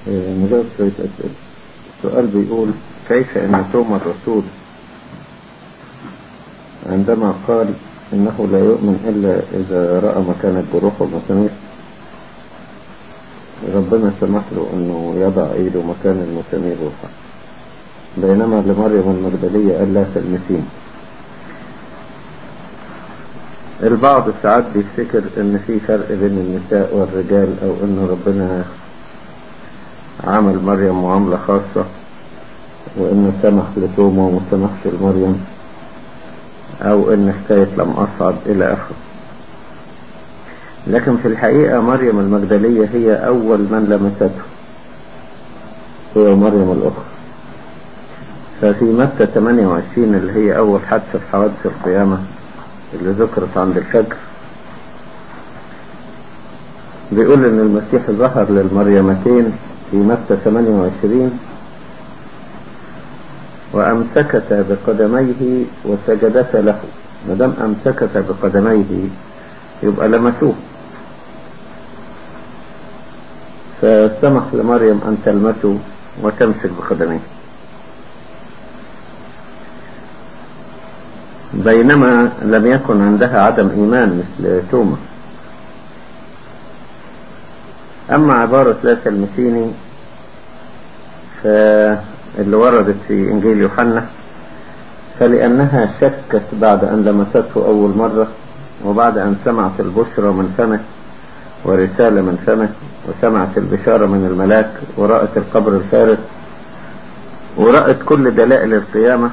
نجاوب شوية أسئلة. السؤال بيقول: كيف أن توما الرسول عندما قال إنه لا يؤمن إلا إذا رأى مكان الجروح والمسامير، ربنا سمح له إنه يضع إيده مكان المسامير والحق، بينما لمريم المجدلية قال لا تلمسين. البعض ساعات بيفتكر إن في فرق بين النساء والرجال، أو إن ربنا عمل مريم معاملة خاصة وإنه سمح لتوما وما سمحش لمريم، أو إن حكاية لم أصعد إلى آخره. لكن في الحقيقة مريم المجدلية هي أول من لمسته، هي مريم الأخرى. ففي متى 28 اللي هي أول حادثة في حوادث القيامة اللي ذكرت عند الفجر، بيقول إن المسيح ظهر للمريمتين في متى 28 وأمسكتا بقدميه وسجدتا له. مدام أمسكتا بقدميه يبقى لمسوه، فسمح لمريم أن تلمسه وتمسك بقدميه، بينما لم يكن عندها عدم إيمان مثل توما. أما عبارة لا تلمسيني فاللي وردت في إنجيل يوحنا، فلأنها شكت بعد أن لمسته أول مرة، وبعد أن سمعت البشرى من فمه ورسالة من فمه، وسمعت البشارة من الملاك، ورأت القبر الفارغ، ورأت كل دلائل القيامة،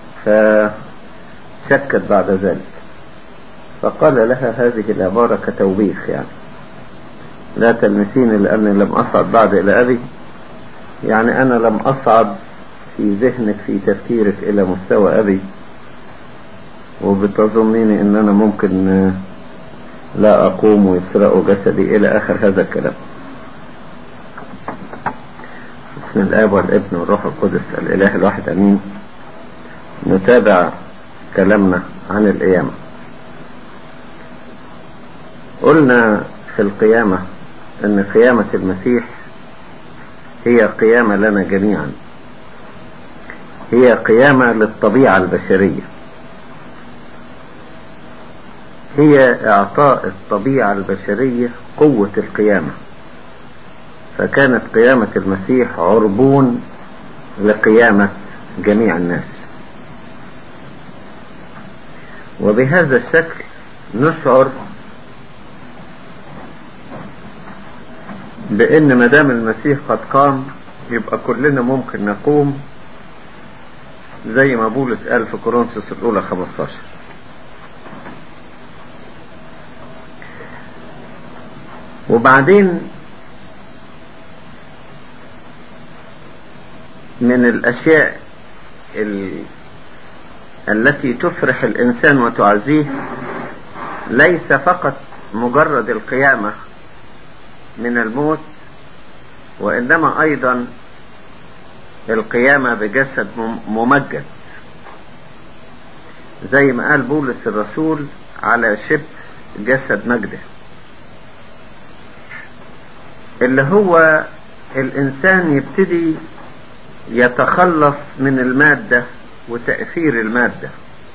فشكت بعد ذلك. فقال لها هذه العبارة كتوبيخ، يعني لا تلمسيني لأني لم أصعد بعد إلى أبي، يعني أنا لم أصعد في ذهنك في تفكيرك إلى مستوى أبي، وبتظنيني أن أنا ممكن لا أقوم ويسرقوا جسدي إلى آخر هذا الكلام. بسم الآب والابن والروح القدس الإله الواحد أمين. نتابع كلامنا عن القيامة. قلنا في القيامة أن قيامة المسيح هي قيامة لنا جميعا، هي قيامة للطبيعة البشرية، هي إعطاء الطبيعة البشرية قوة القيامة. فكانت قيامة المسيح عربون لقيامة جميع الناس، وبهذا الشكل نشعر بأن مدام المسيح قد قام يبقى كلنا ممكن نقوم، زي ما بولس قال في كورنثوس الأولى 15. وبعدين من الأشياء التي تفرح الإنسان وتعزيه ليس فقط مجرد القيامة من الموت، وإنما أيضا القيامة بجسد ممجد، زي ما قال بولس الرسول على شبه جسد مجده، اللي هو الإنسان يبتدي يتخلص من المادة وتأثير المادة.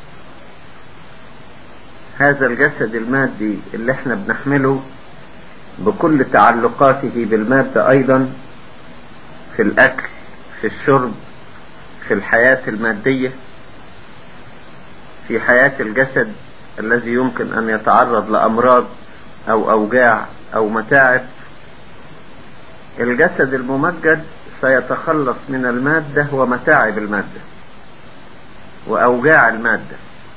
هذا الجسد المادي اللي احنا بنحمله بكل تعلقاته بالمادة، أيضا في الأكل، في الشرب، في الحياة المادية، في حياة الجسد الذي يمكن أن يتعرض لأمراض أو أوجاع أو متاعب. الجسد الممجد سيتخلص من المادة ومتاعب المادة وأوجاع المادة.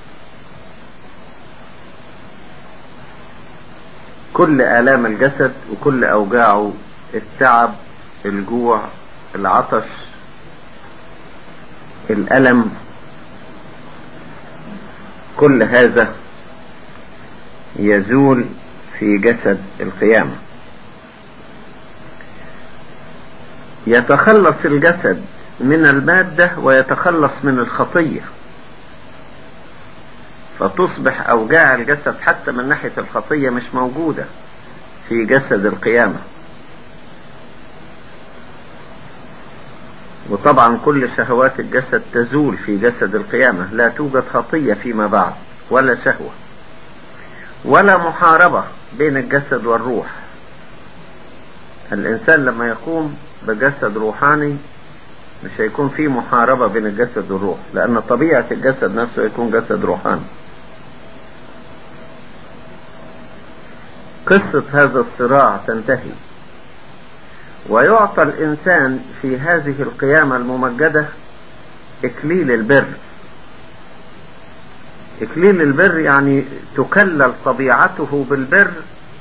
كل آلام الجسد وكل أوجاعه، التعب، الجوع، العطش، الألم، كل هذا يزول في جسد القيامة. يتخلص الجسد من المادة ويتخلص من الخطية، فتصبح أوجاع الجسد حتى من ناحية الخطية مش موجودة في جسد القيامة. وطبعا كل شهوات الجسد تزول في جسد القيامة، لا توجد خطية فيما بعد ولا شهوة ولا محاربة بين الجسد والروح. الإنسان لما يقوم بجسد روحاني مش هيكون فيه محاربة بين الجسد والروح، لأن طبيعة الجسد نفسه يكون جسد روحاني. قصة هذا الصراع تنتهي، ويعطى الإنسان في هذه القيامة الممجدة إكليل البر. إكليل البر يعني تكلل طبيعته بالبر،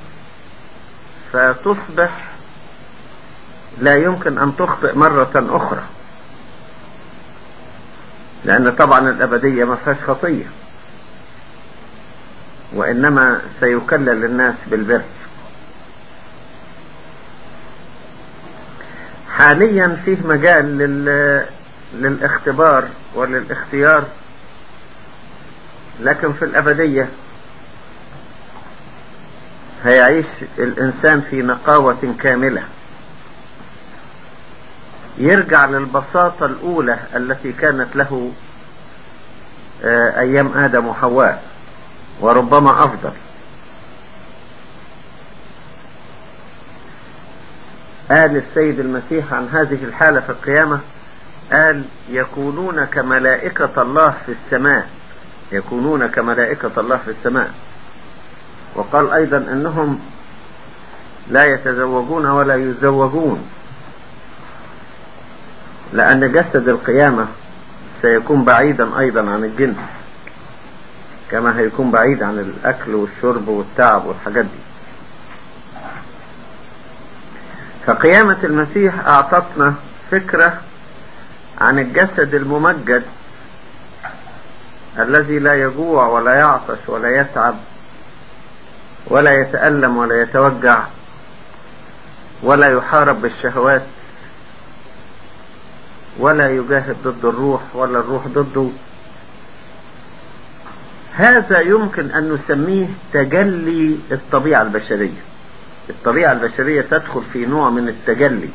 فتصبح لا يمكن أن تخطئ مرة أخرى، لأن طبعا الأبدية ما فيهاش خطية، وإنما سيكلل الناس بالبر. حاليا فيه مجال للاختبار وللاختيار، لكن في الأبدية هيعيش الإنسان في نقاوة كاملة، يرجع للبساطة الأولى التي كانت له أيام آدم وحواء، وربما أفضل. قال السيد المسيح عن هذه الحالة في القيامة، قال يكونون كملائكة الله في السماء، يكونون كملائكة الله في السماء. وقال أيضا أنهم لا يتزوجون ولا يزوجون، لأن جسد القيامة سيكون بعيدا أيضا عن الجنس، كما هيكون بعيد عن الأكل والشرب والتعب والحاجات دي. فقيامة المسيح أعطتنا فكرة عن الجسد الممجد الذي لا يجوع ولا يعطش ولا يتعب ولا يتألم ولا يتوجع ولا يحارب بالشهوات ولا يجاهد ضد الروح ولا الروح ضده. هذا يمكن أن نسميه تجلي الطبيعة البشرية. الطبيعة البشرية تدخل في نوع من التجلي،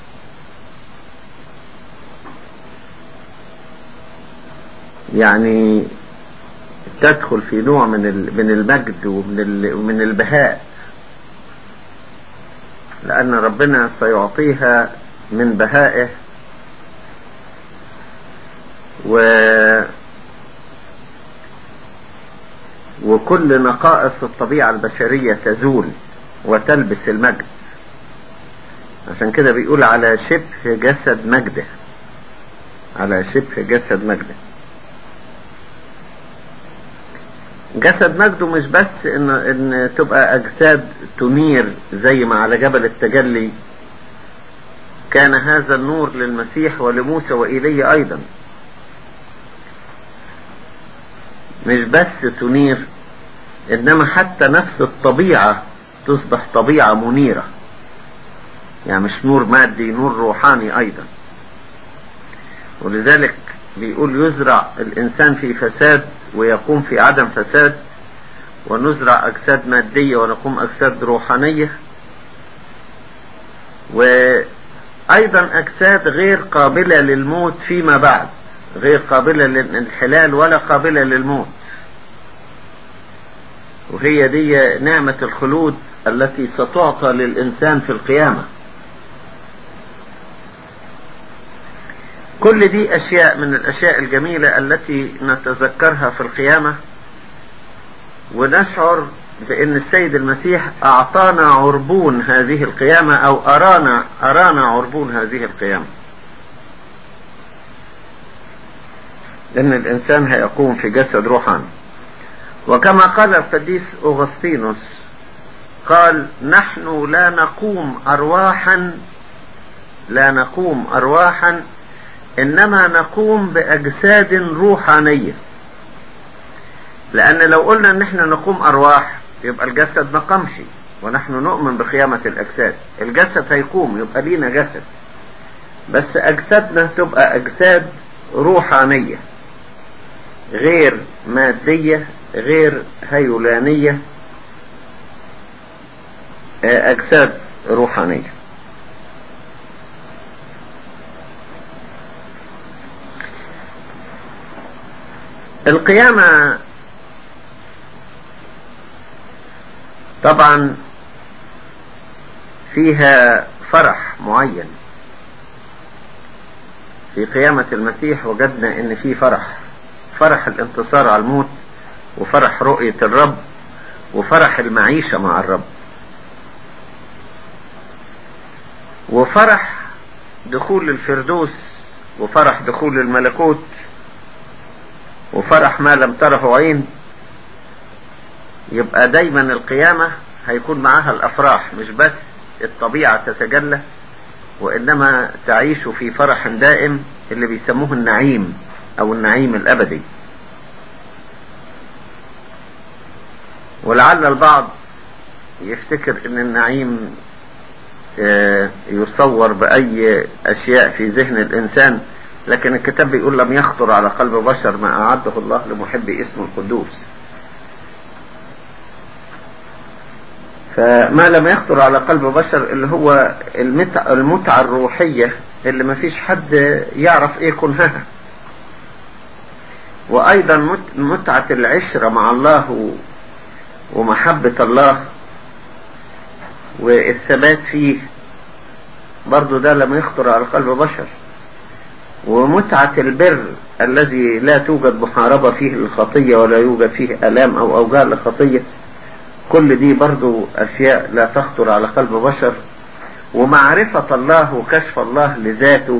يعني تدخل في نوع من المجد ومن البهاء، لأن ربنا سيعطيها من بهائه، وكل نقائص الطبيعة البشرية تزول وتلبس المجد. عشان كده بيقول على شبه جسد مجده، على شبه جسد مجده. جسد مجده مش بس ان تبقى اجساد تنير زي ما على جبل التجلي كان هذا النور للمسيح ولموسى وإيليا ايضا، مش بس تنير، انما حتى نفس الطبيعة تصبح طبيعة منيرة، يعني مش نور مادي، نور روحاني ايضا. ولذلك بيقول يزرع الانسان في فساد ويقوم في عدم فساد، ونزرع اجساد مادية ونقوم اجساد روحانية، وايضا اجساد غير قابلة للموت فيما بعد، غير قابلة للانحلال ولا قابلة للموت. وهي دي نعمة الخلود التي ستعطى للإنسان في القيامة. كل دي أشياء من الأشياء الجميلة التي نتذكرها في القيامة، ونشعر بأن السيد المسيح أعطانا عربون هذه القيامة، أو أرانا عربون هذه القيامة، لأن الإنسان هيقوم في جسد روحاني. وكما قال القديس أغسطينوس، قال نحن لا نقوم أرواحا إنما نقوم بأجساد روحانية. لأن لو قلنا إن احنا نقوم أرواح يبقى الجسد ما قامش، ونحن نؤمن بقيامة الأجساد. الجسد هيقوم يبقى لينا جسد، بس أجسادنا تبقى أجساد روحانية غير مادية غير هيولانية، أجساد روحانية. القيامة طبعا فيها فرح معين. في قيامة المسيح وجدنا ان في فرح الانتصار على الموت، وفرح رؤية الرب، وفرح المعيشة مع الرب، وفرح دخول الفردوس، وفرح دخول الملكوت، وفرح ما لم تره عين. يبقى دايما القيامة هيكون معها الافراح، مش بس الطبيعة تتجلى، وانما تعيش في فرح دائم اللي بيسموه النعيم او النعيم الابدي. ولعل البعض يفتكر ان النعيم يصور باي اشياء في ذهن الانسان، لكن الكتاب بيقول لم يخطر على قلب بشر ما اعده الله لمحبي اسمه القدوس. فما لم يخطر على قلب بشر اللي هو المتعة الروحية اللي ما فيش حد يعرف ايه كنهها، وايضا متعة العشرة مع الله ومحبة الله والثبات فيه، برضو ده لم يخطر على قلب بشر. ومتعة البر الذي لا توجد محاربة فيه للخطية ولا يوجد فيه آلام أو أوجاع للخطية، كل دي برضو أشياء لا تخطر على قلب بشر. ومعرفة الله وكشف الله لذاته،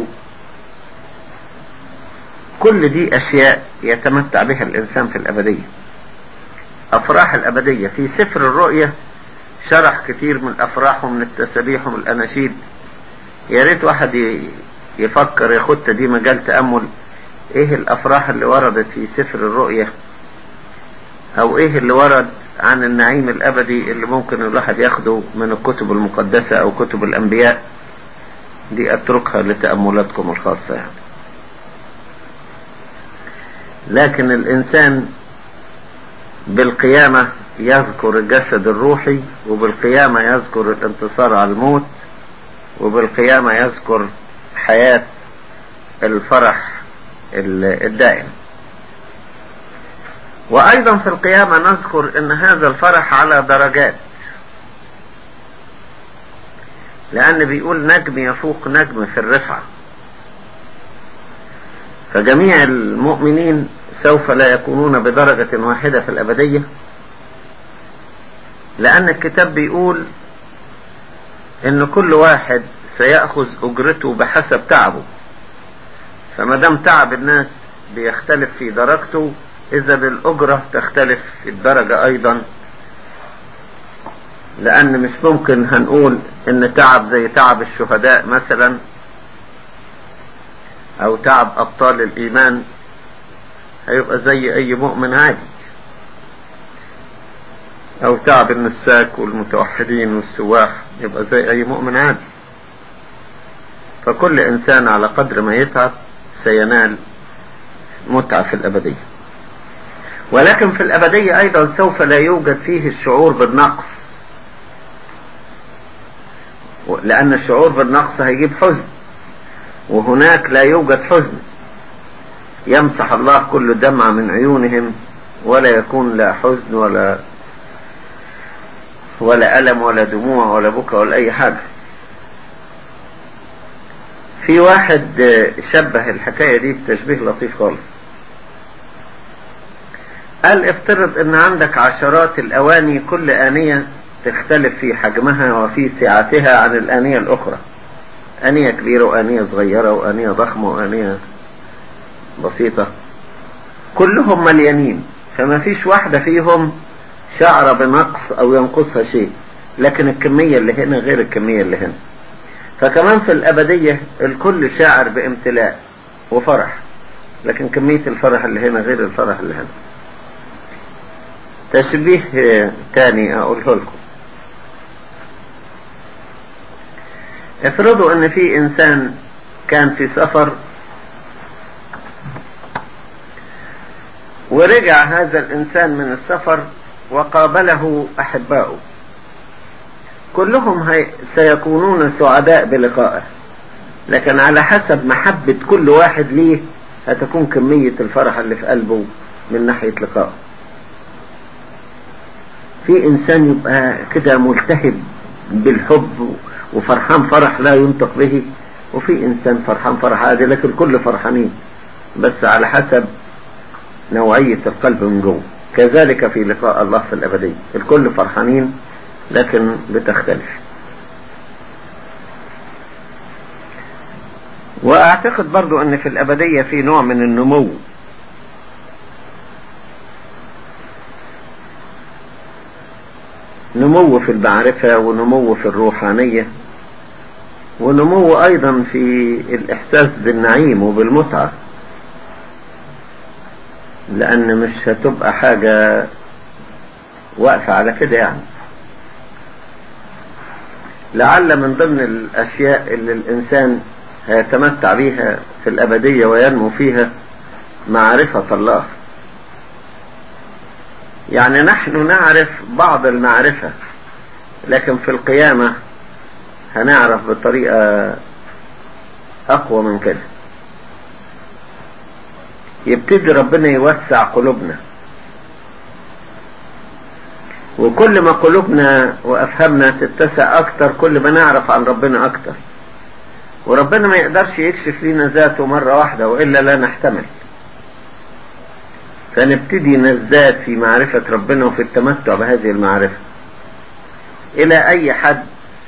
كل دي أشياء يتمتع بها الإنسان في الأبدية. أفراح الأبدية في سفر الرؤية شرح كتير من الأفراح ومن التسابيح ومن الأناشيد. يا ريت واحد يفكر ياخد دي مجال تأمل، ايه الأفراح اللي وردت في سفر الرؤية، او ايه اللي ورد عن النعيم الأبدي اللي ممكن الواحد ياخده من الكتب المقدسة او كتب الأنبياء. دي أتركها لتأملاتكم الخاصة يعني. لكن الإنسان بالقيامة يذكر الجسد الروحي، وبالقيامة يذكر الانتصار على الموت، وبالقيامة يذكر حياة الفرح الدائم. وأيضا في القيامة نذكر أن هذا الفرح على درجات، لأن بيقول نجم يفوق نجم في الرفعة. فجميع المؤمنين سوف لا يكونون بدرجة واحدة في الأبدية، لأن الكتاب بيقول إن كل واحد سيأخذ أجرته بحسب تعبه. فما دام تعب الناس بيختلف في درجته، إذا الأجرة تختلف في الدرجة أيضا، لأن مش ممكن هنقول إن تعب زي تعب الشهداء مثلا، أو تعب أبطال الإيمان هيبقى زي أي مؤمن عادي، أو تعب النساك والمتوحدين والسواح يبقى زي أي مؤمن عادي. فكل إنسان على قدر ما يتعب سينال متعة في الأبدية. ولكن في الأبدية أيضا سوف لا يوجد فيه الشعور بالنقص، لأن الشعور بالنقص هيجيب حزن، وهناك لا يوجد حزن. يمسح الله كل دمعة من عيونهم، ولا يكون لا حزن ولا ألم ولا دموع ولا بكاء ولا أي حاجة. في واحد شبه الحكاية دي بتشبيه لطيف خالص. قال افترض ان عندك عشرات الأواني، كل آنية تختلف في حجمها وفي سعتها عن الآنية الأخرى، آنية كبيرة وآنية صغيرة وآنية ضخمة وآنية بسيطة، كلهم مليانين، فما فيش واحدة فيهم شعر بنقص أو ينقصها شيء، لكن الكمية اللي هنا غير الكمية اللي هنا. فكمان في الأبدية الكل شاعر بامتلاء وفرح، لكن كمية الفرح اللي هنا غير الفرح اللي هنا. تشبيه تاني أقوله لكم. افرضوا ان في انسان كان في سفر ورجع هذا الانسان من السفر وقابله احباؤه، كلهم سيكونون سعداء بلقائه، لكن على حسب محبة كل واحد ليه هتكون كمية الفرح اللي في قلبه من ناحية لقائه. في إنسان يبقى كده ملتهب بالحب وفرحان فرح لا ينطق به، وفي إنسان فرحان فرح عادي، لكن الكل فرحانين بس على حسب نوعية القلب من جوه. كذلك في لقاء الله في الأبدية الكل فرحانين لكن بتختلف. وأعتقد برضو أن في الأبدية في نوع من النمو، نمو في المعرفة ونمو في الروحانية ونمو أيضا في الإحساس بالنعيم وبالمتعة، لأن مش هتبقى حاجة واقفة على كده يعني. لعل من ضمن الأشياء اللي الإنسان هيتمتع بيها في الأبدية وينمو فيها معرفة الله. يعني نحن نعرف بعض المعرفة، لكن في القيامة هنعرف بطريقة أقوى من كده. يبتدي ربنا يوسع قلوبنا، وكل ما قلوبنا وأفهمنا تتسع أكتر كل ما نعرف عن ربنا أكتر. وربنا ما يقدرش يكشف لنا ذاته مرة واحدة وإلا لا نحتمل، فنبتدي نزداد في معرفة ربنا وفي التمتع بهذه المعرفة إلى أي حد.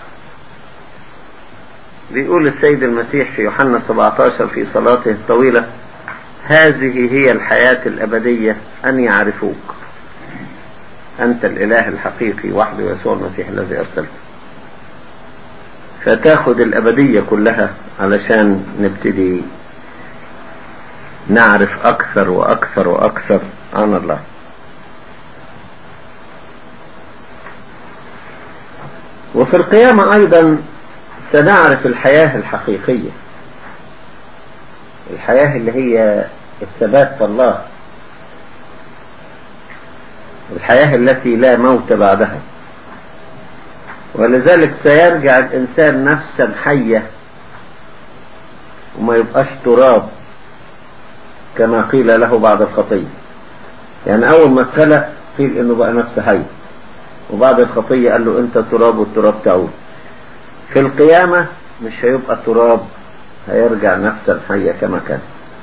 بيقول السيد المسيح في يوحنا 17 في صلاته الطويلة: هذه هي الحياة الأبدية أن يعرفوك أنت الإله الحقيقي وحده يسوع المسيح الذي أرسلته. فتاخد الأبدية كلها علشان نبتدي نعرف أكثر وأكثر وأكثر عن الله. وفي القيامة أيضا سنعرف الحياة الحقيقية، الحياة اللي هي الثبات في الله، الحياة التي لا موت بعدها. ولذلك سيرجع الإنسان نفسا حية وما يبقاش تراب كما قيل له بعد الخطية. يعني أول ما اتخلق قيل إنه بقى نفس حي، وبعد الخطية قال له أنت تراب والتراب تعود. في القيامة مش هيبقى تراب، هيرجع نفسا حية كما كان،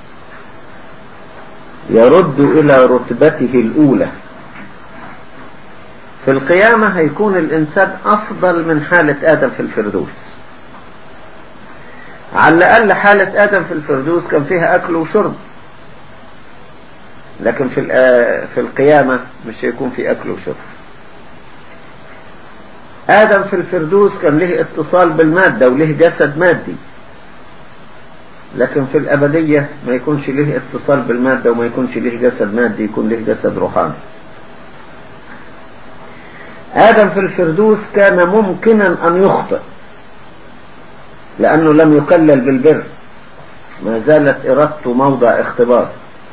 يرد إلى رتبته الأولى. في القيامة هيكون الإنسان أفضل من حالة آدم في الفردوس. على الأقل حالة آدم في الفردوس كان فيها أكل وشرب، لكن في القيامة مش هيكون في أكل وشرب. آدم في الفردوس كان له اتصال بالمادة وله جسد مادي، لكن في الأبدية ما يكونش له اتصال بالمادة وما يكونش له جسد مادي، يكون له جسد روحاني. آدم في الفردوس كان ممكنا أن يخطئ لأنه لم يكلل بالبر، ما زالت إرادته موضع اختبار.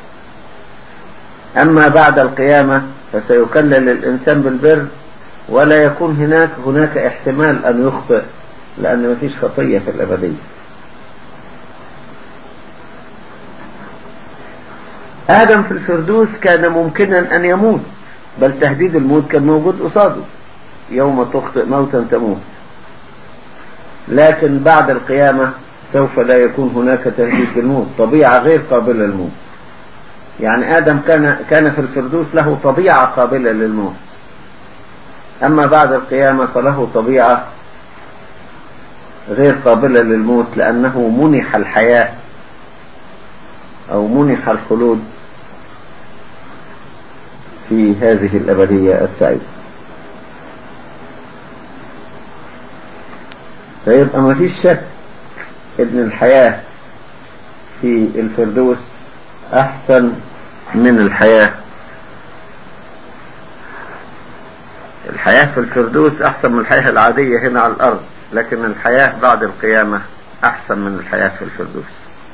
أما بعد القيامة فسيكلل الإنسان بالبر ولا يكون هناك احتمال أن يخطئ، لأن ما فيش خطية في الأبدية. آدم في الفردوس كان ممكنا أن يموت، بل تهديد الموت كان موجود قصاده: يوم تخطئ موتا تموت. لكن بعد القيامة سوف لا يكون هناك تهديد بالموت، طبيعة غير قابلة للموت. يعني آدم كان في الفردوس له طبيعة قابلة للموت، أما بعد القيامة فله طبيعة غير قابلة للموت، لأنه منح الحياة أو منح الخلود في هذه الأبدية السعيدة. فيبقى ما فيش شك إن الحياة في الفردوس أحسن من الحياة في الفردوس أحسن من الحياة العادية هنا على الأرض، لكن الحياة بعد القيامة أحسن من الحياة في الفردوس.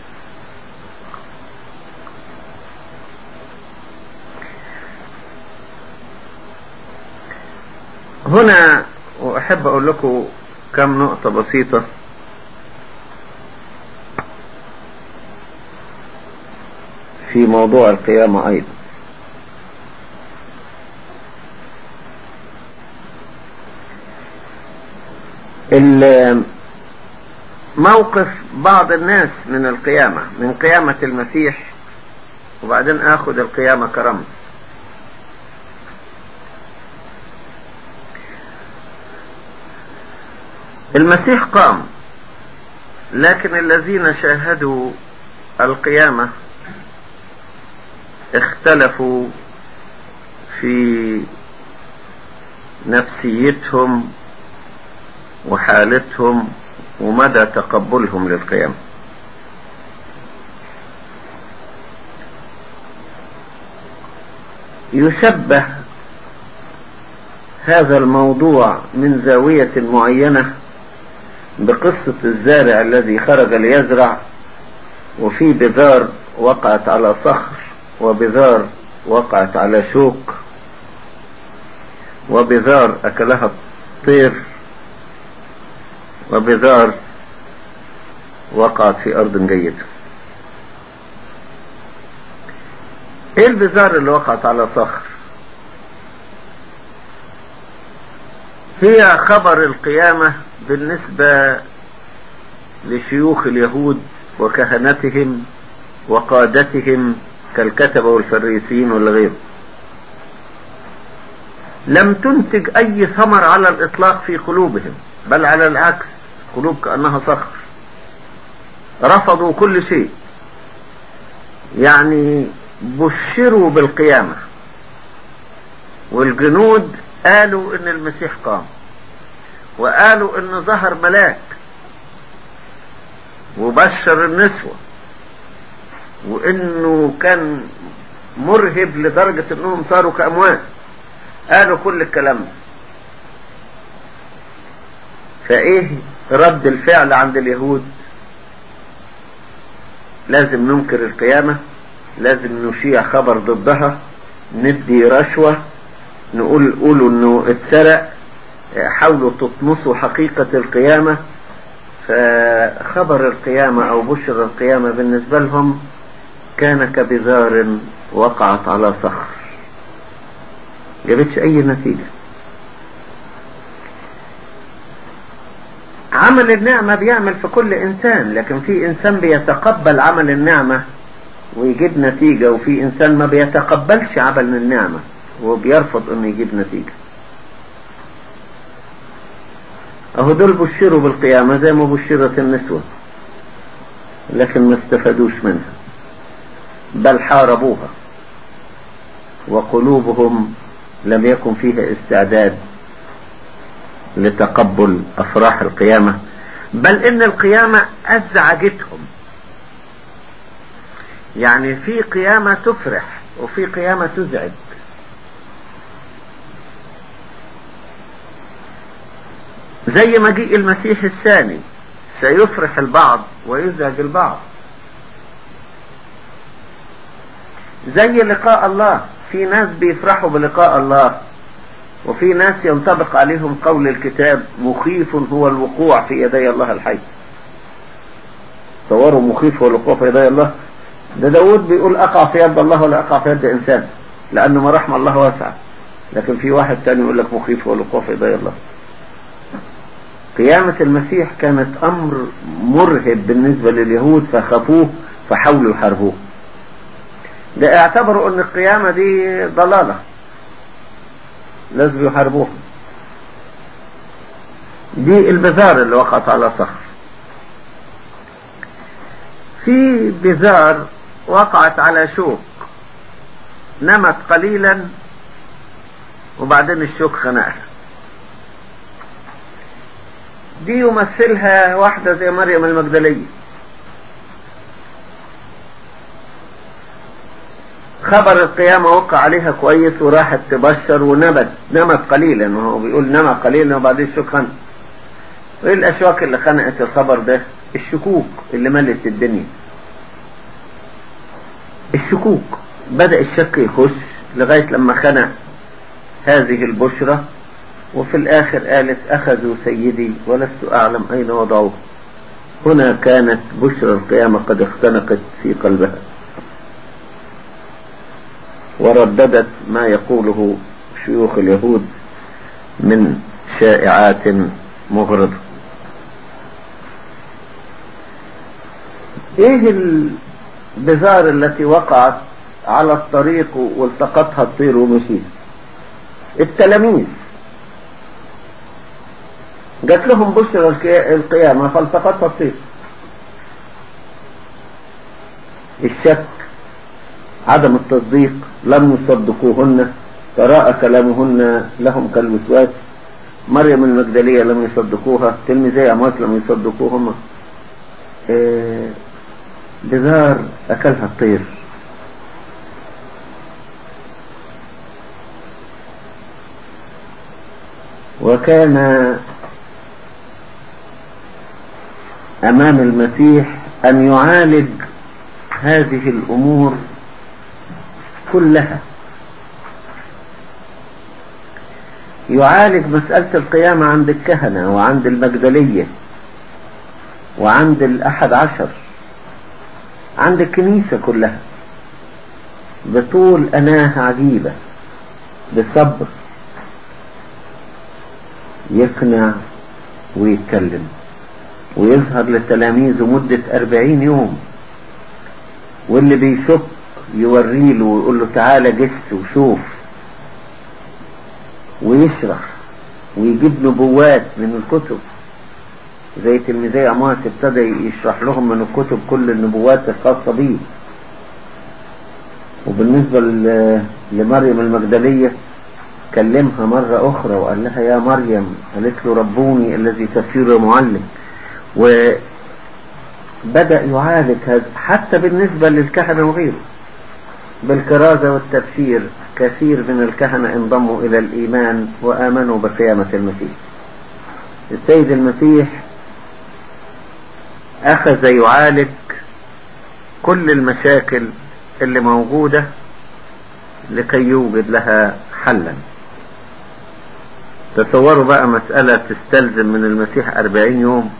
هنا وأحب أقول لكم كم نقطة بسيطة في موضوع القيامة أيضا. موقف بعض الناس من القيامة، من قيامة المسيح، وبعدين اخذ القيامة كرمز. المسيح قام، لكن الذين شاهدوا القيامة اختلفوا في نفسيتهم وحالتهم ومدى تقبلهم للقيامة. يشبه هذا الموضوع من زاوية معينة بقصة الزارع الذي خرج ليزرع، وفي بذار وقعت على صخر، وبذار وقعت على شوك، وبذار أكلها الطير، وبذار وقعت في أرض جيدة. ايه البذار اللي وقعت على صخر؟ هي خبر القيامة بالنسبة لشيوخ اليهود وكهنتهم وقادتهم كالكتبة والفريسيين والغير. لم تنتج اي ثمر على الاطلاق في قلوبهم، بل على العكس، قلوب كأنها صخر، رفضوا كل شيء. يعني بشروا بالقيامة، والجنود قالوا ان المسيح قام، وقالوا ان ظهر ملاك وبشر النسوة، وانه كان مرهب لدرجة انهم صاروا كأموات. قالوا كل الكلام ده. فايه رد الفعل عند اليهود؟ لازم ننكر القيامة، لازم نشيع خبر ضدها، ندي رشوة، قولوا انه اتسرق، حاولوا تطمسوا حقيقة القيامة. فخبر القيامة او بشر القيامة بالنسبة لهم كان كبذار وقعت على صخر، جابتش اي نتيجة. عمل النعمة بيعمل في كل انسان، لكن في انسان بيتقبل عمل النعمة ويجيب نتيجة، وفي انسان ما بيتقبلش عمل النعمة وبيرفض انه يجيب نتيجة. اهو دول بشروا بالقيامة زي ما بشرت النسوة، لكن ما استفادوش منها، بل حاربوها، وقلوبهم لم يكن فيها استعداد لتقبل افراح القيامة، بل ان القيامة ازعجتهم. يعني في قيامة تفرح وفي قيامة تزعج. زي مجيء المسيح الثاني سيفرح البعض ويزعج البعض. زي لقاء الله، في ناس بيفرحوا بلقاء الله، وفي ناس ينطبق عليهم قول الكتاب: مخيف هو الوقوع في يدي الله الحي. تصوروا مخيف هو الوقوع في يدي الله. ده داود بيقول: اقع في يد الله ولا اقع في يد انسان، لانه ما رحم الله واسعة. لكن في واحد تاني يقول لك مخيف هو الوقوع في يدي الله. قيامة المسيح كانت امر مرهب بالنسبة لليهود، فخافوه فحاولوا يحاربوه. ده اعتبروا ان القيامة دي ضلالة، لازم يحاربوها. دي البذار اللي وقعت على صخر. في بذار وقعت على شوك، نمت قليلا وبعدين الشوك خنقها. دي يمثلها واحدة زي مريم المجدلية، خبر القيامة وقع عليها كويس وراحت تبشر نمت قليلا، وهو بيقول نمت قليلا وبعدين الشوك خنق. وايه الاشواك اللي خنقت الخبر ده؟ الشكوك اللي ملت الدنيا. الشكوك بدأ الشك يخش لغاية لما خنق هذه البشرة، وفي الاخر قالت: اخذوا سيدي ولست اعلم اين وضعوه. هنا كانت بشرى القيامة قد اختنقت في قلبها، ورددت ما يقوله شيوخ اليهود من شائعات مغرضة. ايه البذار التي وقعت على الطريق والتقطها الطير ومشيت؟ التلاميذ جات لهم بشرى القيامة فالتقطها الطير. الشك، عدم التصديق، لم يصدقوهن، تراءى كلامهن لهم كالوسواس. مريم المجدلية لم يصدقوها، تلميذي عمواس لم يصدقوهما. بذار أكلها الطير. وكان أمام المسيح أن يعالج هذه الأمور كلها، يعالج مسألة القيامة عند الكهنة وعند المجدلية وعند ال11، عند الكنيسة كلها، بطول أناة عجيبة، بصبر يقنع ويتكلم ويظهر لتلاميذه مدة 40 يوم، واللي بيشك يوريله ويقول له تعالى جس وشوف، ويشرح ويجيب نبوات من الكتب زي تلميذي عمواس ابتدى يشرح لهم من الكتب كل النبوات الخاصة بيه. وبالنسبة لمريم المجدلية كلمها مرة أخرى وقال لها يا مريم، قالت له ربوني الذي تفسير معلم. وبدأ يعالج هذا حتى بالنسبة للكهنة وغيره بالكرازة والتبشير. كثير من الكهنة انضموا إلى الإيمان وآمنوا بقيامة المسيح. السيد المسيح أخذ يعالج كل المشاكل اللي موجودة لكي يوجد لها حلا. تصوروا بقى مسألة تستلزم من المسيح 40 يوم.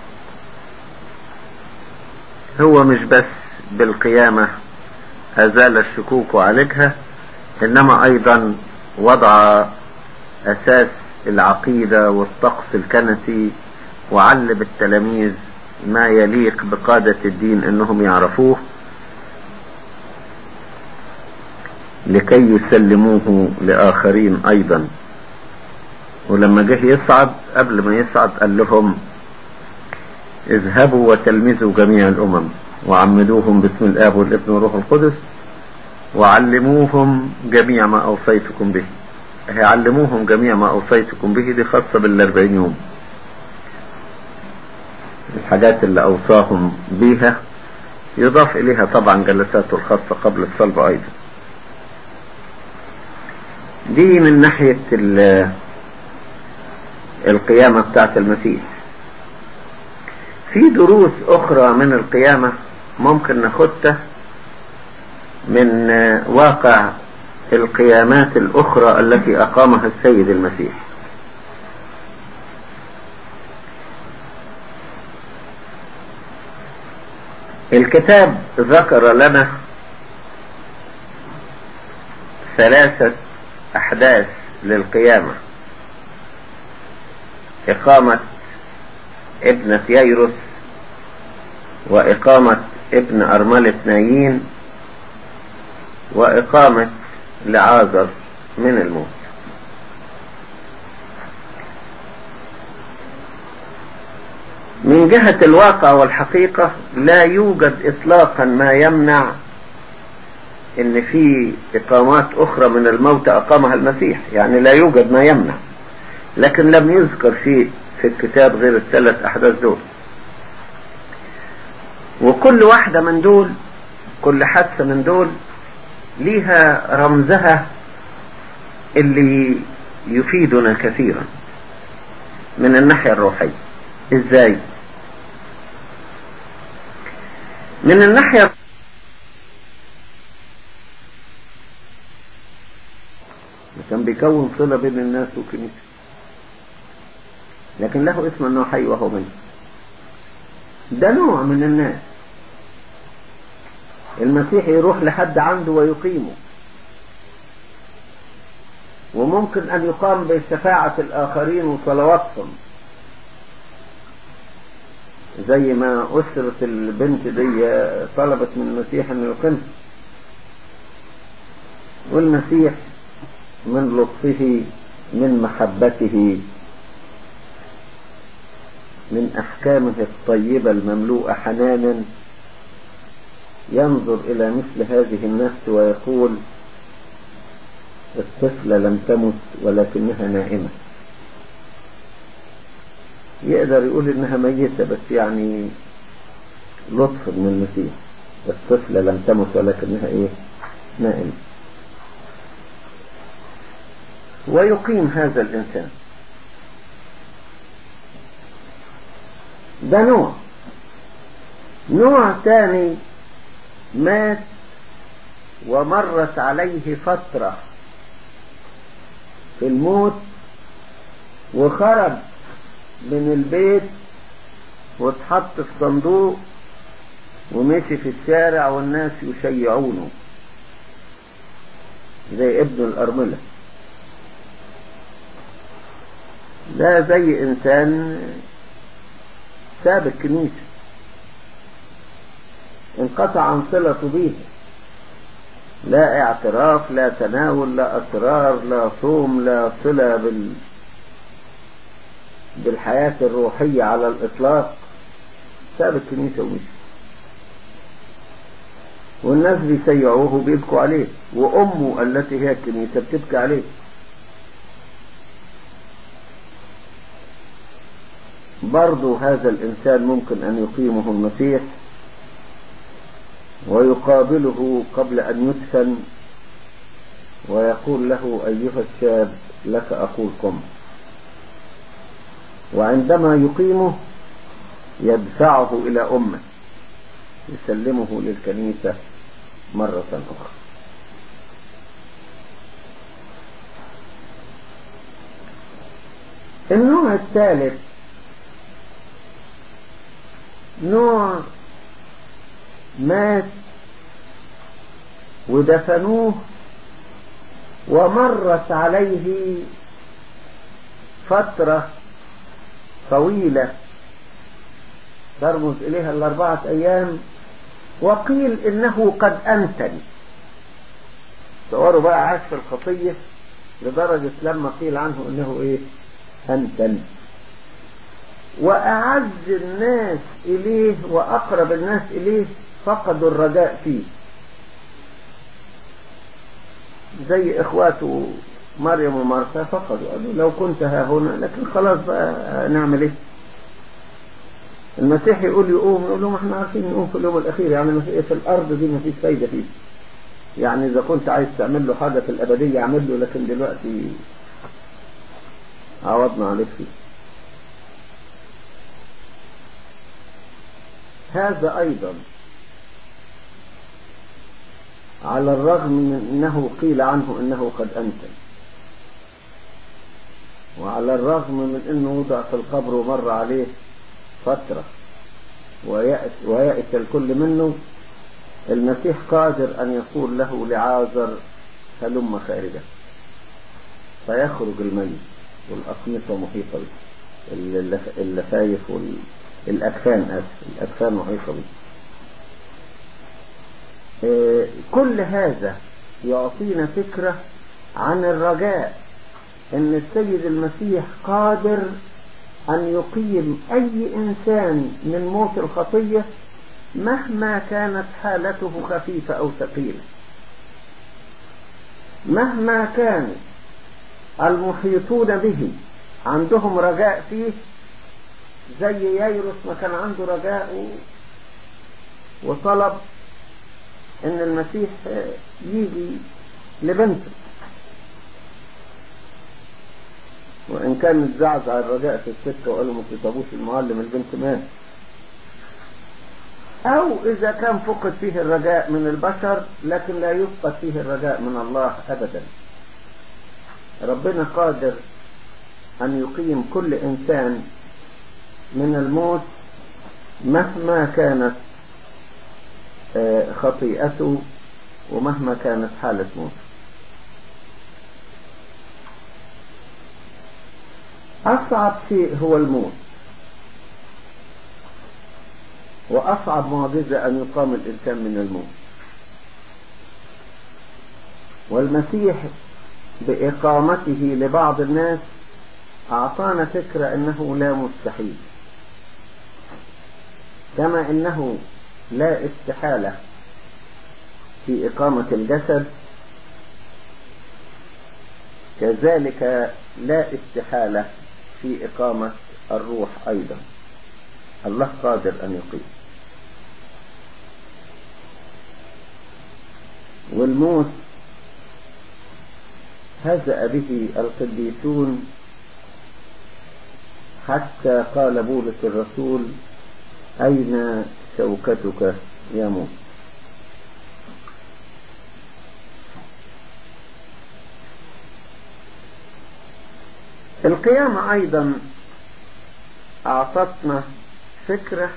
هو مش بس بالقيامة أزال الشكوك وعالجها، إنما أيضا وضع أساس العقيدة والطقس الكنسي، وعلم التلاميذ ما يليق بقادة الدين أنهم يعرفوه لكي يسلموه لآخرين أيضا. ولما جه يصعد، قبل ما يصعد قال لهم اذهبوا وتلمذوا جميع الأمم وعمدوهم باسم الآب والابن والروح القدس وعلموهم جميع ما أوصيتكم به. علموهم جميع ما أوصيتكم به دي خاصة بال40 يوم، الحاجات اللي أوصاهم بيها يضاف إليها طبعا جلساته الخاصة قبل الصلب أيضا. دي من ناحية القيامة بتاعت المسيح. في دروس أخرى من القيامة ممكن ناخدها من واقع القيامات الأخرى التي أقامها السيد المسيح. الكتاب ذكر لنا 3 أحداث للقيامة: إقامة ابنة ييروس، وإقامة ابن أرملة نايين، وإقامة لعازر من الموت. من جهة الواقع والحقيقة لا يوجد إطلاقا ما يمنع إن في إقامات أخرى من الموت أقامها المسيح، يعني لا يوجد ما يمنع، لكن لم يذكر شيء في الكتاب غير ال3 أحداث دول. وكل واحدة من دول، كل حادثة من دول ليها رمزها اللي يفيدنا كثيرا من الناحية الروحية. ازاي؟ من الناحية كان بيكون صلة بين الناس والكنيسة، لكن له اسم انه حي وهو ميت. ده نوع من الناس المسيح يروح لحد عنده ويقيمه، وممكن ان يقام بشفاعة الاخرين وصلواتهم زي ما أسرة البنت دي طلبت من المسيح أن يقيمها، والمسيح من لطفه من محبته من أحكامه الطيبة المملوءة حنانا ينظر إلى مثل هذه النفس ويقول الطفلة لم تمت ولكنها نائمة. يقدر يقول إنها ميتة، بس يعني لطف من المسيح، الطفلة لم تمت ولكنها إيه؟ نائمة. ويقيم هذا الإنسان. ده نوع ثاني مات ومرت عليه فترة في الموت وخرج من البيت واتحط في صندوق ومشي في الشارع والناس يشيعونه زي ابن الأرملة. ده زي إنسان ساب الكنيسة، انقطع عن صلته بيها، لا اعتراف، لا تناول، لا أسرار، لا صوم، لا صلة بالحياة الروحية على الإطلاق. ساب الكنيسة ومشي، والناس بيسيعوه وبيبكوا عليه، وأمه التي هي الكنيسة بتبكي عليه. برضو هذا الإنسان ممكن أن يقيمه المسيح ويقابله قبل أن يدفن ويقول له أيها الشاب لك أقول قم. وعندما يقيمه يدفعه إلى أمه يسلمه للكنيسة مرة أخرى. النوع الثالث نوع مات ودفنوه ومرت عليه فترة طويلة ترمز إليها 4 أيام، وقيل إنه قد أنتن. تصوروا بقى، عاش في الخطية لدرجة لما قيل عنه إنه إيه؟ أنتن. وأعز الناس إليه وأقرب الناس إليه فقدوا الرجاء فيه، زي إخواته مريم ومارثا فقدوا، قالوا لو كنت ها هنا، لكن خلاص بقى نعمل إيه؟ المسيح يقول يقوم، يقول لهم احنا عارفين نقوم في اليوم الأخير، يعني في الأرض دي ما فيش فايدة فيه، يعني إذا كنت عايز تعمل له حاجة في الأبدية اعمل له، لكن دلوقتي عوضنا عليك فيه. هذا أيضا على الرغم من أنه قيل عنه أنه قد أنتن، وعلى الرغم من أنه وضع في القبر ومر عليه فترة ويأس الكل منه، المسيح قادر أن يقول له لعازر هلم خارجا، فيخرج الميت والأقمصة محيطة به، اللفايف الأكفان محيطة به. كل هذا يعطينا فكرة عن الرجاء ان السيد المسيح قادر ان يقيم اي انسان من موت الخطية مهما كانت حالته خفيفة او ثقيلة، مهما كان المحيطون به عندهم رجاء فيه، زي ييروس ما كان عنده رجاء وطلب ان المسيح يجي لبنته، وان كان اتزعزع الرجاء في السكة وقالوا ما تطلبوش المعلم البنت مات. او اذا كان فقد فيه الرجاء من البشر، لكن لا يفقد فيه الرجاء من الله ابدا. ربنا قادر ان يقيم كل انسان من الموت مهما كانت خطيئته ومهما كانت حالة موت. أصعب شيء هو الموت، وأصعب معجزة أن يقام الإنسان من الموت. والمسيح بإقامته لبعض الناس أعطانا فكرة أنه لا مستحيل، كما أنه لا استحالة في إقامة الجسد، كذلك لا استحالة في إقامة الروح أيضا. الله قادر أن يقيم. والموت هزأ به القديسون، حتى قال بولس الرسول: أين شوكتك يا موت؟ القيامة أيضا أعطتنا فكرة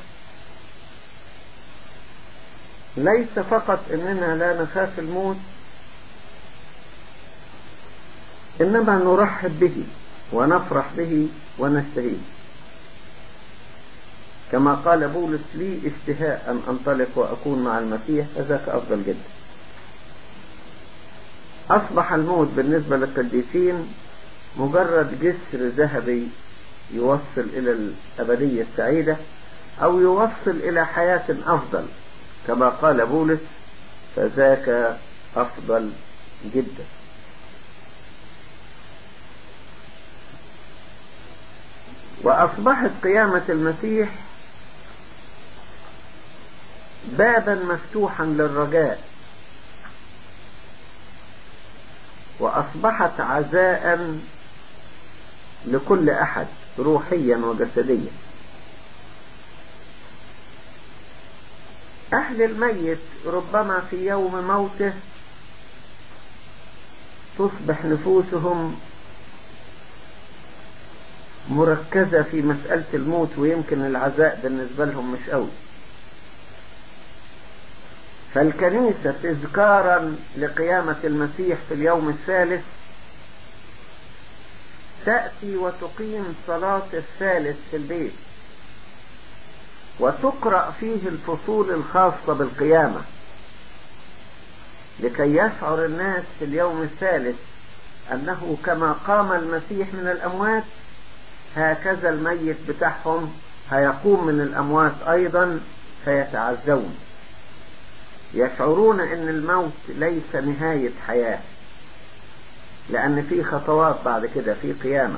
ليس فقط أننا لا نخاف الموت، إنما نرحب به ونفرح به ونستهيه، كما قال بولس: لي اشتهاء أن أنطلق وأكون مع المسيح، فذاك أفضل جدا. أصبح الموت بالنسبة للقديسين مجرد جسر ذهبي يوصل إلى الأبدية السعيدة، أو يوصل إلى حياة أفضل، كما قال بولس: فذاك أفضل جدا. وأصبحت قيامة المسيح بابا مفتوحا للرجاء، وأصبحت عزاء لكل أحد روحيا وجسديا. أهل الميت ربما في يوم موته تصبح نفوسهم مركزة في مسألة الموت، ويمكن العزاء بالنسبة لهم مش قوي. فالكنيسة تذكارا لقيامة المسيح في اليوم الثالث تأتي وتقيم صلاة الثالث في البيت، وتقرأ فيه الفصول الخاصة بالقيامة، لكي يشعر الناس في اليوم الثالث أنه كما قام المسيح من الأموات، هكذا الميت بتاعهم هيقوم من الأموات أيضا، فيتعزون، يشعرون أن الموت ليس نهاية حياة، لأن في خطوات بعد كده في قيامة،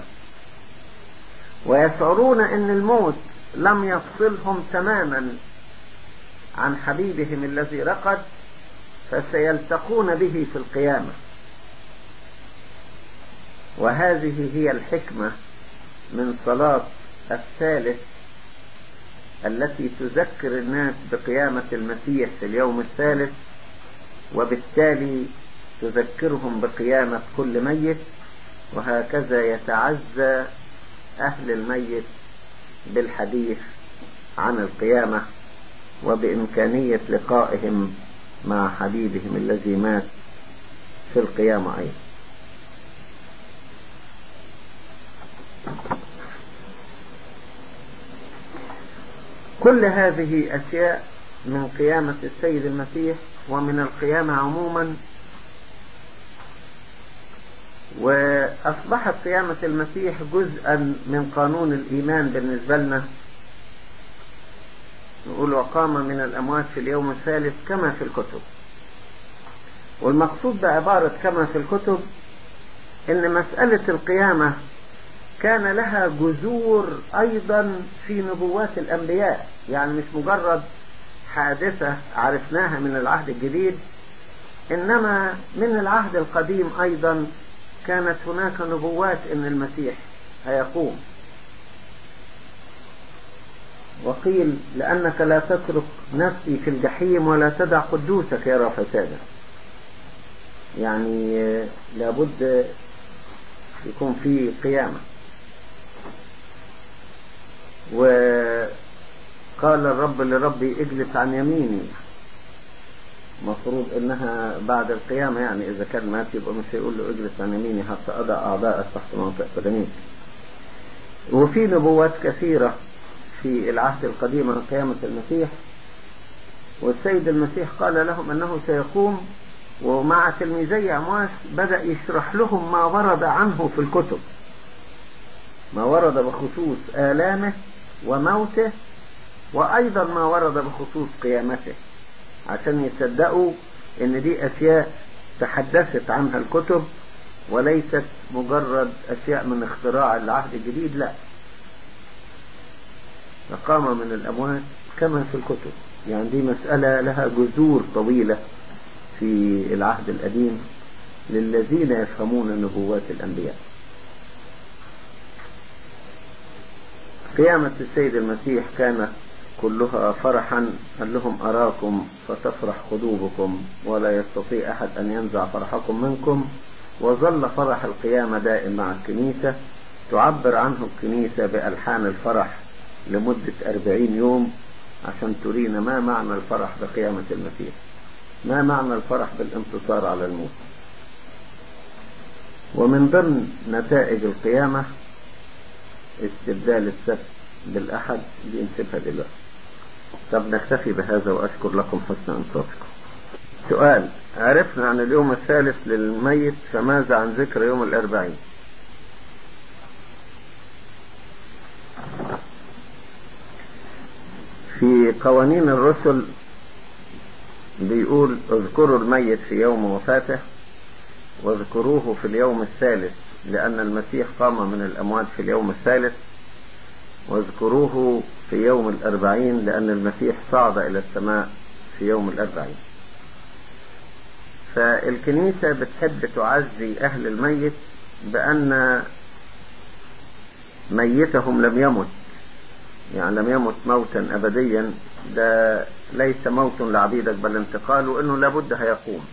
ويشعرون أن الموت لم يفصلهم تماما عن حبيبهم الذي رقد، فسيلتقون به في القيامة. وهذه هي الحكمة من صلاة الثالث التي تذكر الناس بقيامة المسيح في اليوم الثالث، وبالتالي تذكرهم بقيامة كل ميت، وهكذا يتعزى أهل الميت بالحديث عن القيامة وبإمكانية لقائهم مع حبيبهم الذي مات في القيامة أيضا. كل هذه أشياء من قيامة السيد المسيح ومن القيامة عموما، وأصبحت قيامة المسيح جزءا من قانون الإيمان بالنسبة لنا. نقول: وقام من الأموات في اليوم الثالث كما في الكتب. والمقصود بعبارة كما في الكتب إن مسألة القيامة كان لها جذور أيضا في نبوات الأنبياء، يعني مش مجرد حادثة عرفناها من العهد الجديد، إنما من العهد القديم أيضا كانت هناك نبوات إن المسيح هيقوم. وقيل: لأنك لا تترك نفسي في الجحيم ولا تدع قدوسك يرى فسادا. يعني لابد يكون في قيامة. وقال الرب لربي: اجلس عن يميني. مفروض انها بعد القيامة، يعني اذا كان مات يبقى مش هيقول له اجلس عن يميني حتى اضع اعضاءك تحت منطقة قدميك. وفي نبوات كثيرة في العهد القديم عن قيامة المسيح، والسيد المسيح قال لهم أنه سيقوم، ومع تلميذي عمواس بدأ يشرح لهم ما ورد عنه في الكتب، ما ورد بخصوص آلامه وموته، وأيضا ما ورد بخصوص قيامته، عشان يصدقوا ان دي أشياء تحدثت عنها الكتب وليست مجرد أشياء من اختراع العهد الجديد. لا، فقام من الأموات كما في الكتب. يعني دي مسألة لها جذور طويلة في العهد القديم للذين يفهمون نبوات الأنبياء. قيامة السيد المسيح كانت كلها فرحا. قال لهم أراكم فتفرح قلوبكم ولا يستطيع أحد أن ينزع فرحكم منكم. وظل فرح القيامة دائم مع الكنيسة، تعبر عنه الكنيسة بألحان الفرح لمدة 40 يوم عشان ترينا ما معنى الفرح بقيامة المسيح، ما معنى الفرح بالانتصار على الموت. ومن ضمن نتائج القيامة استبدال السبت بالأحد، دي نسيبها دلوقتي. طب نكتفي بهذا وأشكر لكم حسن أنصاتكم. سؤال: عرفنا عن اليوم الثالث للميت، فماذا عن ذكر يوم الأربعين؟ في قوانين الرسل بيقول: اذكروا الميت في يوم وفاته، واذكروه في اليوم الثالث لأن المسيح قام من الأموات في اليوم الثالث، واذكروه في يوم الأربعين لأن المسيح صعد إلى السماء في يوم الأربعين. فالكنيسة بتحب تعزي أهل الميت بأن ميتهم لم يمت، يعني لم يمت موتا أبديا، ده ليس موت لعبيدك بل انتقال، وأنه لابد هيقوم.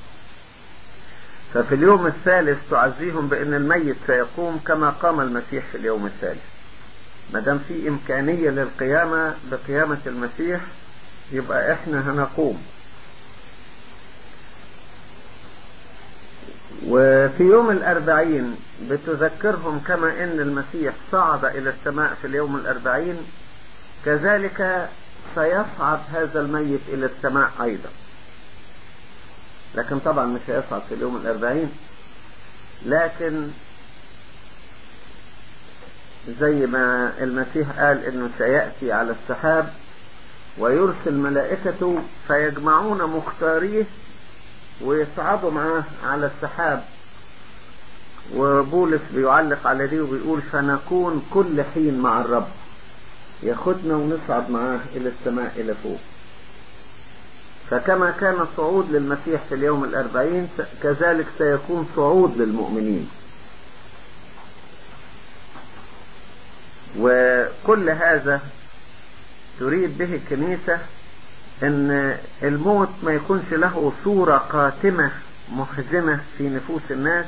ففي اليوم الثالث تعزيهم بأن الميت سيقوم كما قام المسيح في اليوم الثالث. ما دام في إمكانية للقيامة بقيامة المسيح يبقى إحنا هنقوم. وفي يوم الأربعين بتذكرهم كما إن المسيح صعد إلى السماء في اليوم الأربعين، كذلك سيصعد هذا الميت إلى السماء أيضا، لكن طبعا مش هيصعد في اليوم الأربعين، لكن زي ما المسيح قال إنه سيأتي على السحاب ويرسل ملائكته فيجمعون مختاريه ويصعدوا معاه على السحاب. وبولس بيعلق على دي وبيقول: فنكون كل حين مع الرب، ياخدنا ونصعد معاه إلى السماء إلى فوق. فكما كان الصعود للمسيح في اليوم الأربعين كذلك سيكون صعود للمؤمنين. وكل هذا تريد به الكنيسة ان الموت ما يكونش له صورة قاتمة محزنة في نفوس الناس،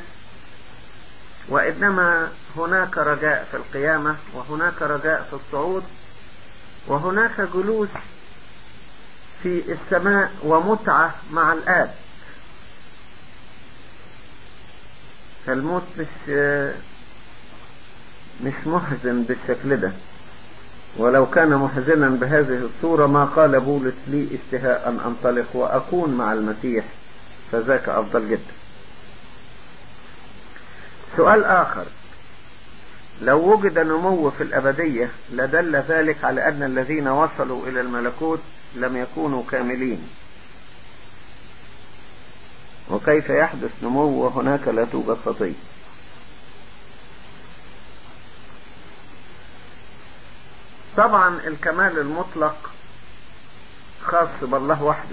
وإنما هناك رجاء في القيامة، وهناك رجاء في الصعود، وهناك جلوس في السماء ومتعة مع الآب. فالموت مش محزن بالشكل ده، ولو كان محزنا بهذه الصورة ما قال بولس: لي اشتهاء أن أنطلق وأكون مع المسيح، فذاك أفضل جدا. سؤال آخر: لو وجد نمو في الأبدية لدل ذلك على أن الذين وصلوا إلى الملكوت لم يكونوا كاملين، وكيف يحدث نمو وهناك لا توجد خطية؟ طبعا الكمال المطلق خاص بالله وحده،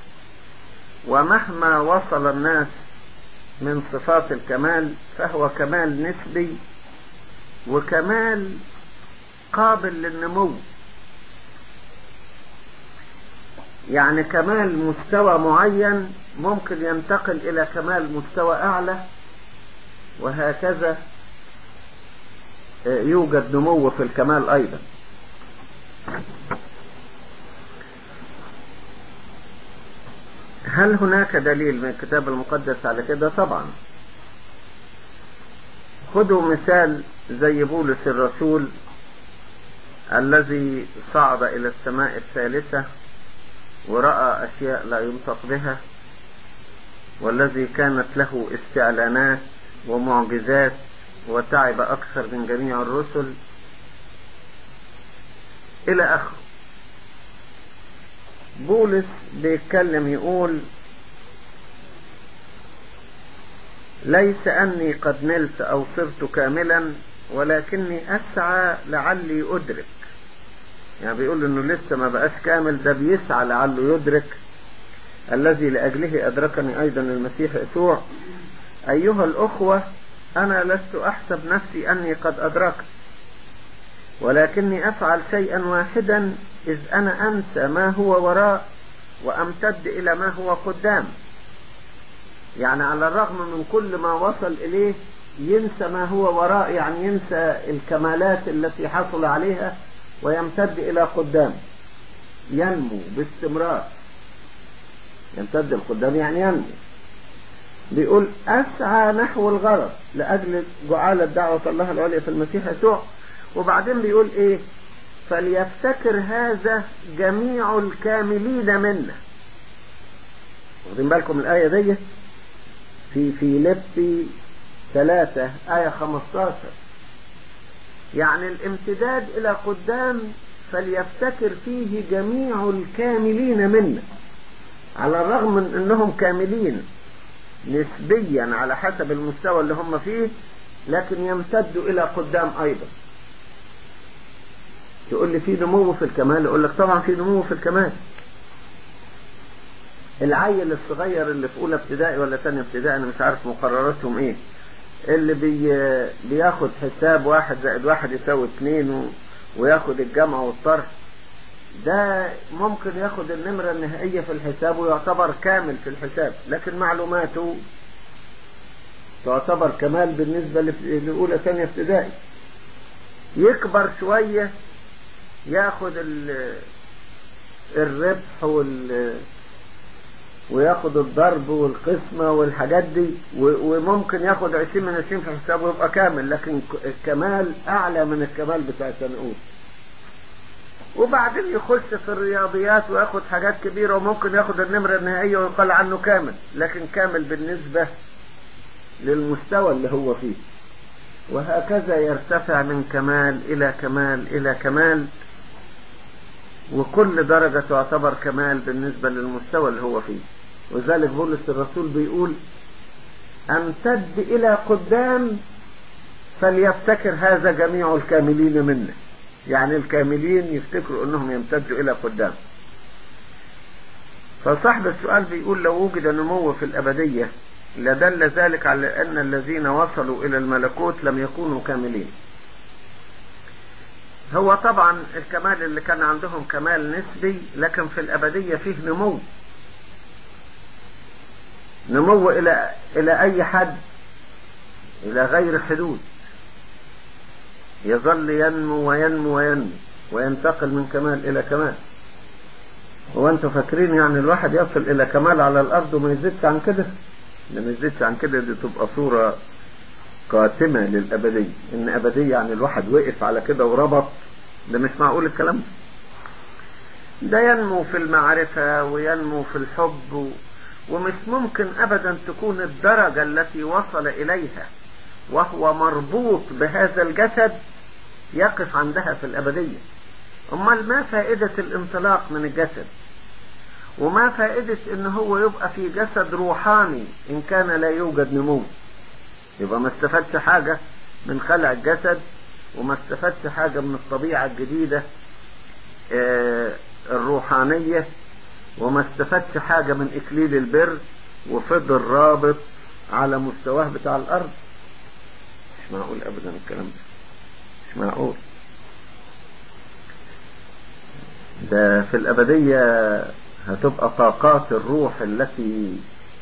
ومهما وصل الناس من صفات الكمال فهو كمال نسبي وكمال قابل للنمو. يعني كمال مستوى معين ممكن ينتقل إلى كمال مستوى أعلى، وهكذا يوجد نمو في الكمال أيضا. هل هناك دليل من الكتاب المقدس على كده؟ طبعا. خذوا مثال زي بولس الرسول الذي صعد إلى السماء الثالثة ورأى أشياء لا ينطق بها، والذي كانت له استعلانات ومعجزات وتعب أكثر من جميع الرسل إلى آخره. بولس بيتكلم يقول: ليس أني قد نلت أو صرت كاملا، ولكني أسعى لعلي أدرك. يعني بيقول إنه لسه ما بقاش كامل، ده بيسعى لعله يدرك الذي لأجله أدركني أيضا المسيح يسوع. أيها الأخوة، أنا لست أحسب نفسي أني قد أدركت، ولكني أفعل شيئا واحدا، إذ أنا أنسى ما هو وراء وأمتد إلى ما هو قدام. يعني على الرغم من كل ما وصل إليه ينسى ما هو وراء، يعني ينسى الكمالات التي حصل عليها ويمتد إلى قدام، ينمو باستمرار. يمتد القدام يعني ينمو. بيقول: أسعى نحو الغرض لأجل جعالة دعوة الله العليا في المسيح يسوع. وبعدين بيقول إيه؟ فليفتكر هذا جميع الكاملين منا. واخدين بالكم الآية دي في فيليبي 3 آية 15؟ يعني الامتداد إلى قدام فليفتكر فيه جميع الكاملين منا، على الرغم من أنهم كاملين نسبيا على حسب المستوى اللي هم فيه، لكن يمتدوا إلى قدام أيضا. تقول لي: في نمو في الكمال؟ أقول لك طبعا في نمو في الكمال. العيل الصغير اللي في أولى ابتدائي ولا ثانية ابتدائي، أنا مش عارف مقرراتهم إيه، اللي بياخد حساب 1 زائد 1 يساوي 2 وياخد الجمع والطرح، ده ممكن ياخد النمرة النهائية في الحساب ويعتبر كامل في الحساب، لكن معلوماته تعتبر كمال بالنسبة لأولى ثانية ابتدائي. يكبر شوية ياخد الربح وياخد الضرب والقسمة والحاجات دي، وممكن ياخد 20 من 20 في حسابه ويبقى كامل، لكن الكمال أعلى من الكمال بتاع سنة أولى. وبعدين يخش في الرياضيات وياخد حاجات كبيرة، وممكن ياخد النمرة النهائية ويقال عنه كامل، لكن كامل بالنسبة للمستوى اللي هو فيه. وهكذا يرتفع من كمال إلى كمال إلى كمال، وكل درجة تعتبر كمال بالنسبة للمستوى اللي هو فيه. وذلك بولس الرسول بيقول: أمتد إلى قدام فليفتكر هذا جميع الكاملين منا. يعني الكاملين يفتكروا أنهم يمتدوا إلى قدام. فصاحب السؤال بيقول: لو وجد نمو في الأبدية لدل ذلك على أن الذين وصلوا إلى الملكوت لم يكونوا كاملين. هو طبعا الكمال اللي كان عندهم كمال نسبي، لكن في الأبدية فيه نمو إلى أي حد، إلى غير حدود، يظل ينمو وينمو وينمو وينتقل من كمال إلى كمال. وأنتوا فاكرين يعني الواحد يصل إلى كمال على الأرض وما يزيدش عن كده؟ لما يزيدش عن كده دي تبقى صورة قاتمة للأبدية. إن أبدية يعني الواحد وقف على كده وربط، ده مش معقول الكلام ده ينمو في المعرفة وينمو في الحب، ومش ممكن أبدا تكون الدرجة التي وصل إليها وهو مربوط بهذا الجسد يقف عندها في الأبدية. أمال ما فائدة الانطلاق من الجسد؟ وما فائدة إن هو يبقى في جسد روحاني إن كان لا يوجد نمو؟ يبقى ما استفادش حاجة من خلع الجسد، وما استفادش حاجة من الطبيعة الجديدة الروحانية، وما استفادش حاجة من إكليل البر، وفضل رابط على مستواه بتاع الأرض. مش معقول أبدا الكلام ده، مش معقول. ده في الأبدية هتبقى طاقات الروح التي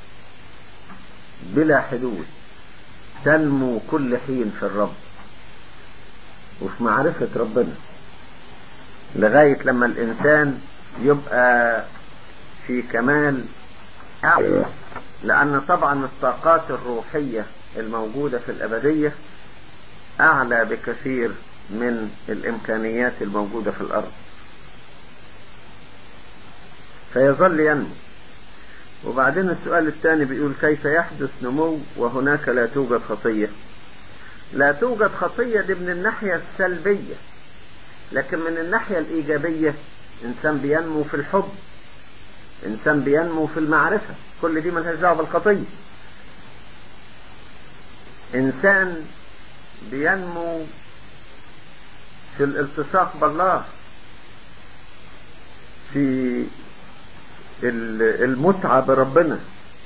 بلا حدود، تنمو كل حين في الرب وفي معرفة ربنا، لغاية لما الإنسان يبقى في كمال أعلى. لأن طبعا الطاقات الروحية الموجودة في الأبدية أعلى بكثير من الإمكانيات الموجودة في الأرض، فيظل ينمو. وبعدين السؤال الثاني بيقول كيف يحدث نمو وهناك لا توجد خطية؟ لا توجد خطية دي من الناحية السلبية، لكن من الناحية الإيجابية إنسان بينمو في الحب، إنسان بينمو في المعرفة، كل دي ملهاش دعوة بالخطية. إنسان بينمو في الالتصاق بالله، في المتعة بربنا،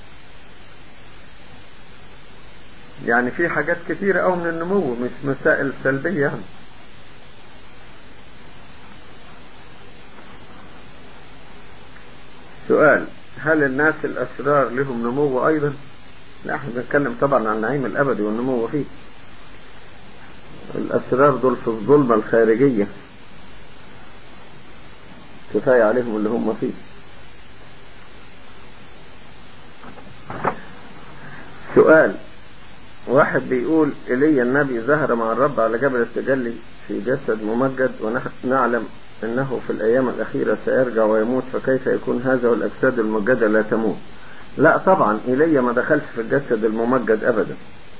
يعني في حاجات كتيرة أوي من النمو، مش مسائل سلبية يعني. سؤال: هل الناس الأشرار لهم نمو أيضا؟ لا، احنا بنتكلم طبعا عن النعيم الأبدي والنمو فيه. الأشرار دول في الظلمة الخارجية، كفاية عليهم اللي هم فيه. سؤال: واحد بيقول إيليا النبي ظهر مع الرب على جبل التجلي في جسد ممجد، ونحن نعلم أنه في الأيام الأخيرة سيرجع ويموت، فكيف يكون هذا والأجساد الممجدة لا تموت؟ لا طبعا، إيليا ما دخلش في الجسد الممجد أبدا،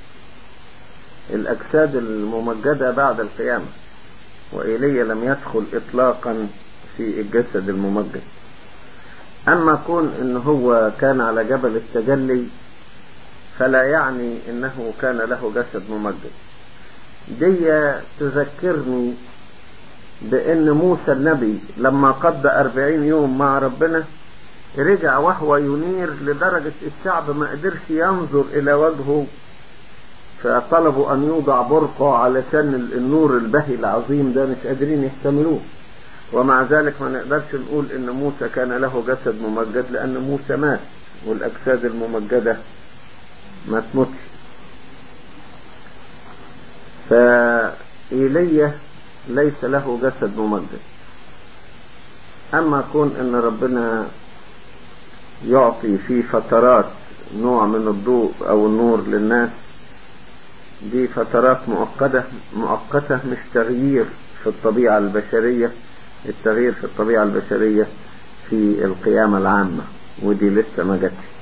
الأجساد الممجدة بعد القيامة، وإيليا لم يدخل إطلاقا في الجسد الممجد. أما كون إن هو كان على جبل التجلي فلا يعني إنه كان له جسد ممجد. دي تذكرني بأن موسى النبي لما قضى 40 يوم مع ربنا رجع وهو ينير لدرجة الشعب ما قدرش ينظر إلى وجهه، فطلبوا أن يوضع برقع علشان النور البهي العظيم ده مش قادرين يحتملوه. ومع ذلك ما نقدرش نقول إن موسى كان له جسد ممجد، لأن موسى مات والأجساد الممجدة ما تموتش. فإيليا ليس له جسد ممجد. أما كون إن ربنا يعطي في فترات نوع من الضوء أو النور للناس، دي فترات مؤقتة، مش تغيير في الطبيعة البشرية. التغيير في الطبيعة البشرية في القيامة العامة، ودي لسه ما جاتش.